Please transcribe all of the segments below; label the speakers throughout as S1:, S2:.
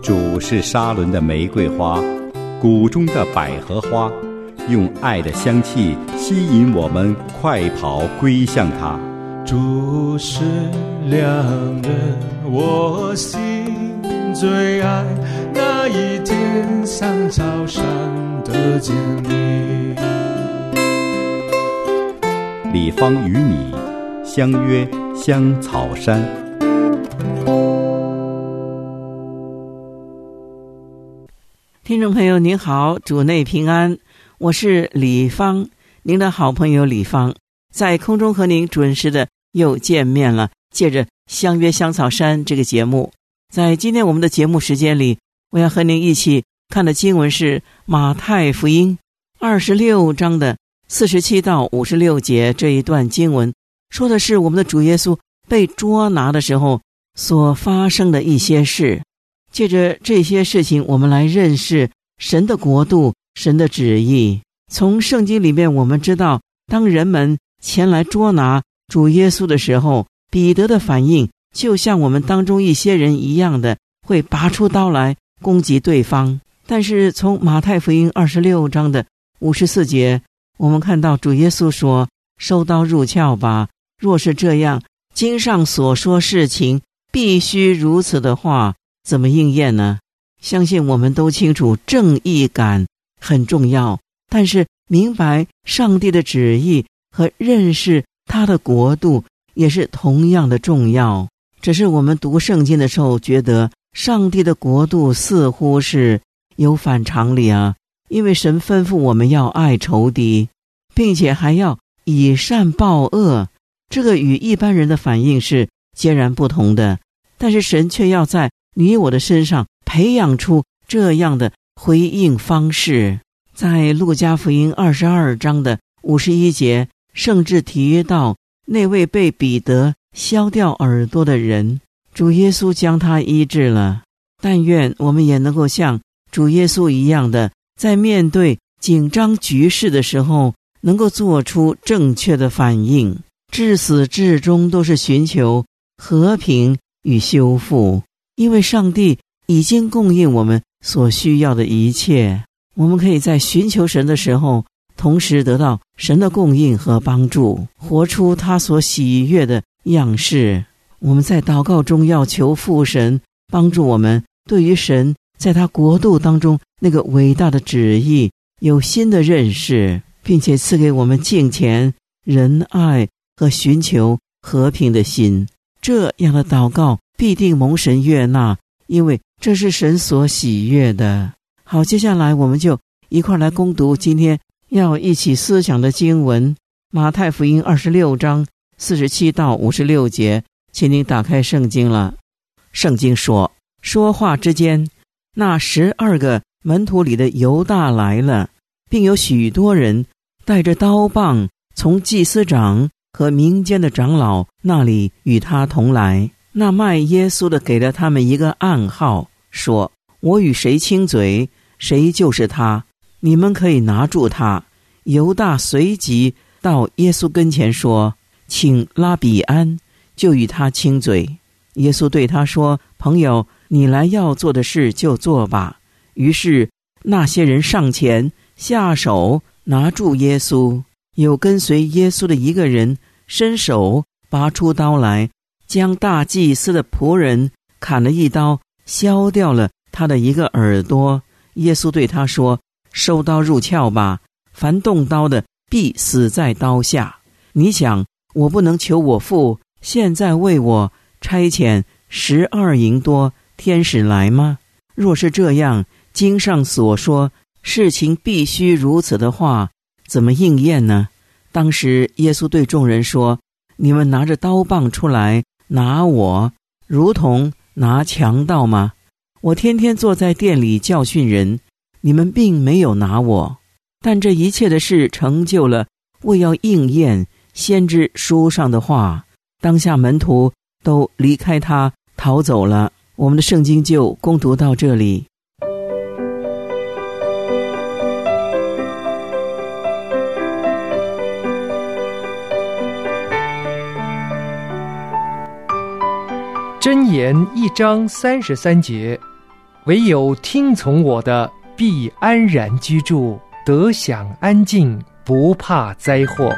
S1: 主是沙伦的玫瑰花，谷中的百合花，用爱的香气吸引我们快跑归向他。
S2: 主是良人，我心最爱，那一天像草上的坚立。
S1: 李芳与你相约香草山。
S3: 听众朋友您好，主内平安，我是李芳，您的好朋友李芳，在空中和您准时的又见面了。借着相约香草山这个节目，在今天我们的节目时间里，我要和您一起看的经文是马太福音26章的47到56节。这一段经文说的是我们的主耶稣被捉拿的时候所发生的一些事。借着这些事情，我们来认识神的国度，神的旨意。从圣经里面我们知道，当人们前来捉拿主耶稣的时候，彼得的反应就像我们当中一些人一样的，会拔出刀来攻击对方。但是从马太福音26章的54节，我们看到主耶稣说，收刀入鞘吧，若是这样，经上所说事情必须如此的话，怎么应验呢？相信我们都清楚，正义感很重要，但是明白上帝的旨意和认识他的国度也是同样的重要。只是我们读圣经的时候觉得上帝的国度似乎是有反常理啊，因为神吩咐我们要爱仇敌，并且还要以善报恶，这个与一般人的反应是截然不同的。但是神却要在你我的身上培养出这样的回应方式。在路加福音22章的51节，甚至提到那位被彼得削掉耳朵的人，主耶稣将他医治了。但愿我们也能够像主耶稣一样的，在面对紧张局势的时候，能够做出正确的反应。至始至终都是寻求和平与修复，因为上帝已经供应我们所需要的一切。我们可以在寻求神的时候，同时得到神的供应和帮助，活出他所喜悦的样式。我们在祷告中要求父神帮助我们，对于神在他国度当中那个伟大的旨意有新的认识，并且赐给我们敬虔、仁爱和寻求和平的心。这样的祷告必定蒙神悦纳，因为这是神所喜悦的。好，接下来我们就一块来攻读今天要一起思想的经文，马太福音26章47到56节。请您打开圣经了。圣经说，说话之间，那12个门徒里的犹大来了，并有许多人带着刀棒从祭司长和民间的长老那里与他同来。那卖耶稣的给了他们一个暗号，说，我与谁亲嘴，谁就是他，你们可以拿住他。犹大随即到耶稣跟前说，请拉比安，就与他亲嘴。耶稣对他说，朋友，你来要做的事就做吧。于是那些人上前下手拿住耶稣，有跟随耶稣的一个人伸手拔出刀来，将大祭司的仆人砍了一刀，削掉了他的一个耳朵。耶稣对他说，收刀入鞘吧，凡动刀的必死在刀下。你想，我不能求我父现在为我差遣12银多天使来吗？若是这样，经上所说事情必须如此的话，怎么应验呢？当时耶稣对众人说，你们拿着刀棒出来拿我，如同拿强盗吗？我天天坐在店里教训人，你们并没有拿我。但这一切的事成就了，为要应验先知书上的话。当下门徒都离开他逃走了。我们的圣经就攻读到这里。
S4: 箴言1章33节， 唯有听从我的，必安然居住，得享安静，不怕灾祸。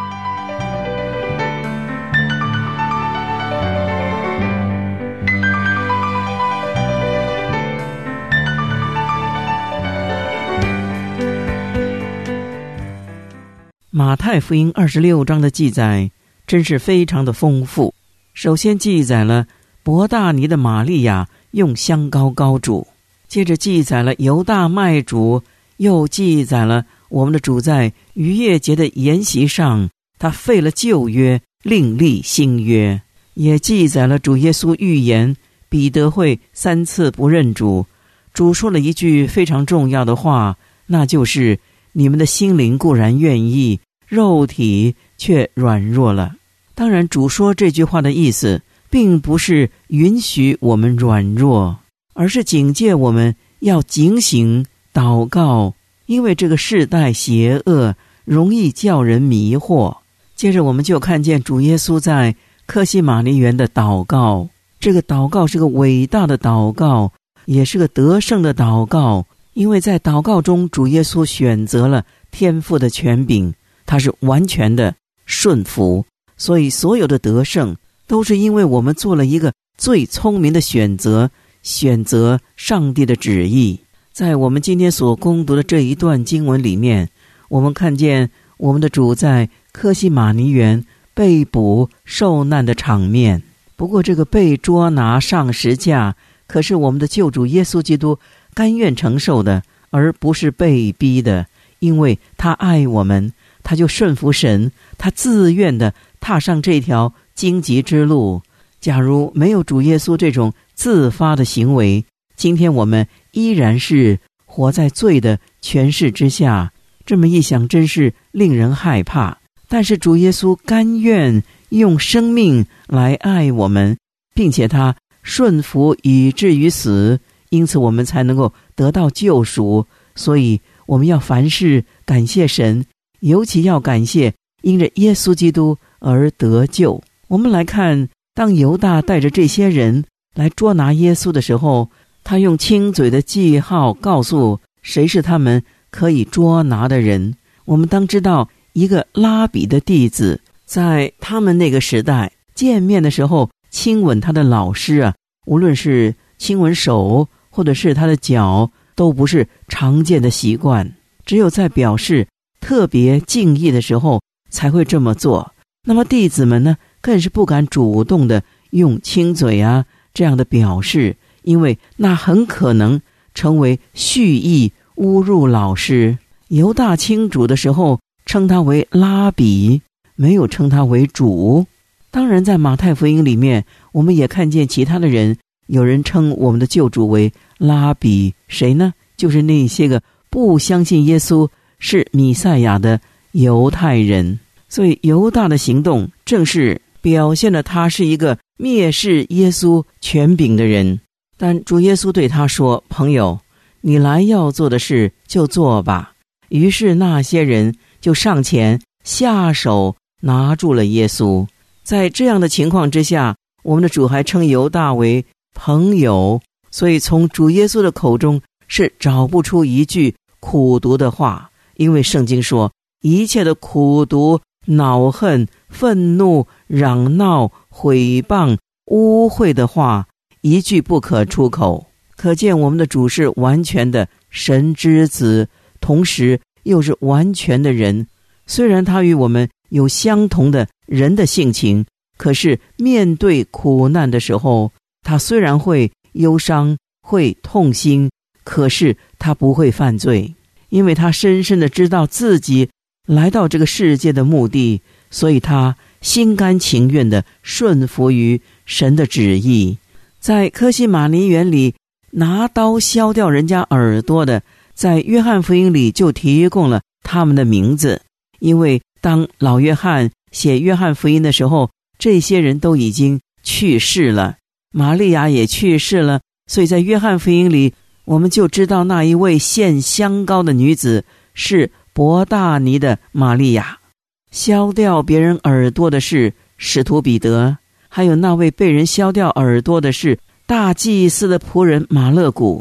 S3: 马太福音26章的记载真是非常的丰富。首先记载了伯大尼的玛利亚用香膏膏主，接着记载了犹大卖主，又记载了我们的主在逾越节的筵席上，他废了旧约，另立新约，也记载了主耶稣预言彼得会3次不认主。主说了一句非常重要的话，那就是你们的心灵固然愿意，肉体却软弱了。当然，主说这句话的意思并不是允许我们软弱，而是警戒我们要警醒祷告，因为这个世代邪恶，容易叫人迷惑。接着我们就看见主耶稣在客西马尼园的祷告，这个祷告是个伟大的祷告，也是个得胜的祷告，因为在祷告中主耶稣选择了天父的权柄，他是完全的顺服，所以所有的得胜都是因为我们做了一个最聪明的选择，选择上帝的旨意。在我们今天所攻读的这一段经文里面，我们看见我们的主在客西马尼园被捕受难的场面。不过这个被捉拿上十架，可是我们的救主耶稣基督甘愿承受的，而不是被逼的，因为他爱我们，他就顺服神，他自愿的踏上这条荆棘之路。假如没有主耶稣这种自发的行为，今天我们依然是活在罪的权势之下。这么一想，真是令人害怕。但是主耶稣甘愿用生命来爱我们，并且他顺服以至于死，因此我们才能够得到救赎。所以我们要凡事感谢神，尤其要感谢因着耶稣基督而得救。我们来看，当犹大带着这些人来捉拿耶稣的时候，他用亲嘴的记号告诉谁是他们可以捉拿的人。我们当知道，一个拉比的弟子在他们那个时代见面的时候亲吻他的老师啊，无论是亲吻手或者是他的脚，都不是常见的习惯，只有在表示特别敬意的时候才会这么做。那么弟子们呢，更是不敢主动的用亲嘴啊这样的表示，因为那很可能成为蓄意侮辱老师。犹大亲主的时候称他为拉比，没有称他为主。当然在马太福音里面，我们也看见其他的人，有人称我们的救主为拉比，谁呢？就是那些个不相信耶稣是弥赛亚的犹太人。所以犹大的行动正是表现了他是一个蔑视耶稣权柄的人。但主耶稣对他说，朋友，你来要做的事就做吧。于是那些人就上前下手拿住了耶稣。在这样的情况之下，我们的主还称犹大为朋友，所以从主耶稣的口中是找不出一句苦毒的话，因为圣经说，一切的苦毒、恼恨、愤怒、嚷闹、毁谤、污秽的话，一句不可出口。可见我们的主是完全的神之子，同时又是完全的人。虽然他与我们有相同的人的性情，可是面对苦难的时候，他虽然会忧伤，会痛心，可是他不会犯罪，因为他深深的知道自己来到这个世界的目的，所以他心甘情愿的顺服于神的旨意。在客西马尼园里拿刀削掉人家耳朵的，在约翰福音里就提供了他们的名字，因为当老约翰写约翰福音的时候，这些人都已经去世了，玛利亚也去世了，所以在约翰福音里我们就知道那一位献香膏的女子是伯大尼的玛利亚。削掉别人耳朵的是使徒彼得，还有那位被人削掉耳朵的是大祭司的仆人马勒古。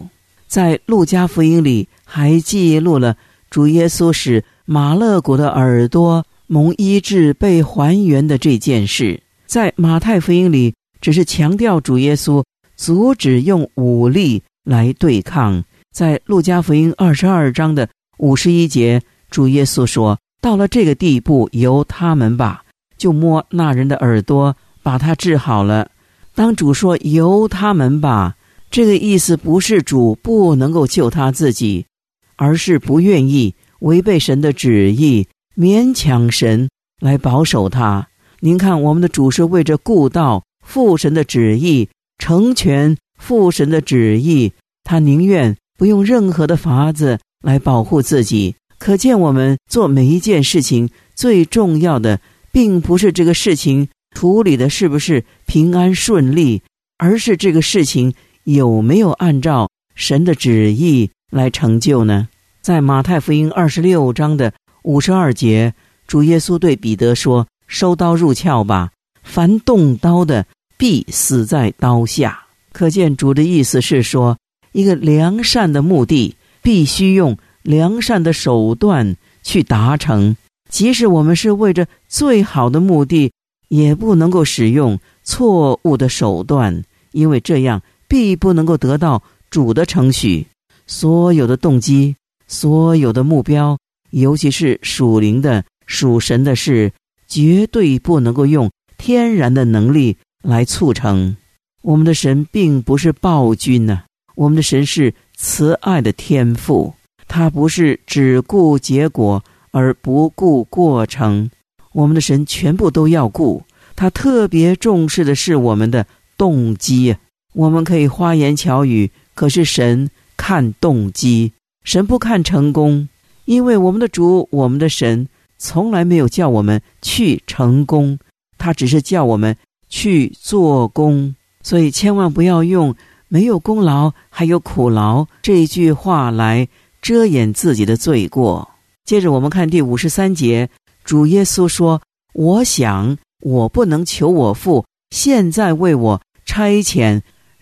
S3: 在路加福音里还记录了主耶稣使马勒古的耳朵蒙医治被还原的这件事。在马太福音里只是强调主耶稣阻止用武力来对抗。在路加福音22章的51节，主耶稣说，到了这个地步，由他们吧，就摸那人的耳朵，把他治好了。当主说由他们吧，这个意思不是主不能够救他自己，而是不愿意违背神的旨意，勉强神来保守他。您看，我们的主是为着顾到父神的旨意，成全父神的旨意，他宁愿不用任何的法子来保护自己。可见我们做每一件事情最重要的并不是这个事情处理的是不是平安顺利，而是这个事情有没有按照神的旨意来成就呢？在马太福音26章的52节，主耶稣对彼得说，收刀入鞘吧，凡动刀的必死在刀下。可见主的意思是说，一个良善的目的必须用良善的手段去达成，即使我们是为着最好的目的，也不能够使用错误的手段，因为这样必不能够得到主的承许。所有的动机，所有的目标，尤其是属灵的属神的事，绝对不能够用天然的能力来促成。我们的神并不是暴君啊，我们的神是慈爱的天父，他不是只顾结果而不顾过程。我们的神全部都要顾，他特别重视的是我们的动机。我们可以花言巧语，可是神看动机，神不看成功。因为我们的主，我们的神从来没有叫我们去成功，他只是叫我们去做工。所以千万不要用没有功劳还有苦劳这一句话来遮掩自己的罪过。接着我们看第53节，主耶稣说，我想我不能求我父现在为我差遣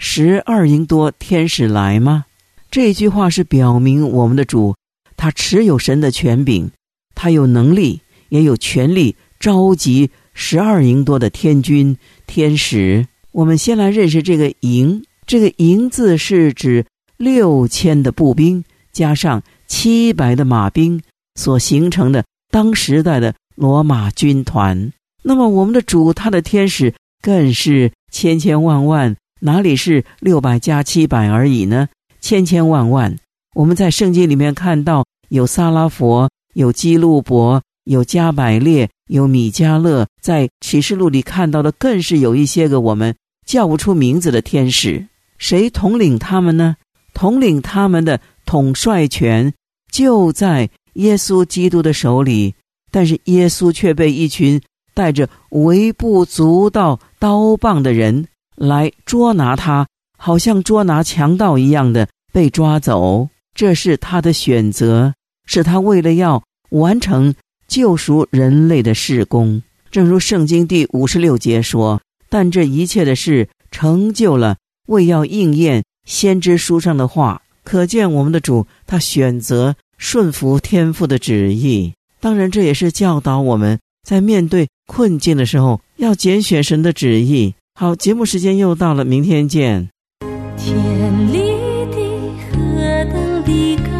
S3: 12营多天使来吗？这句话是表明我们的主他持有神的权柄，他有能力也有权力召集12营多的天军天使。我们先来认识这个营，这个营字是指6000的步兵加上700的马兵所形成的当时代的罗马军团。那么我们的主他的天使更是千千万万，哪里是600加700而已呢？千千万万。我们在圣经里面看到有撒拉佛，有基路伯，有加百列，有米迦勒，在启示录里看到的更是有一些个我们叫不出名字的天使。谁统领他们呢？统领他们的统帅权就在耶稣基督的手里，但是耶稣却被一群带着微不足道刀棒的人来捉拿他，好像捉拿强盗一样的被抓走。这是他的选择，是他为了要完成救赎人类的事工。正如圣经第56节说，但这一切的事成就了，为要应验先知书上的话。可见我们的主他选择顺服天父的旨意。当然这也是教导我们在面对困境的时候要拣选神的旨意。好，节目时间又到了，明天见。
S5: 天里的何等的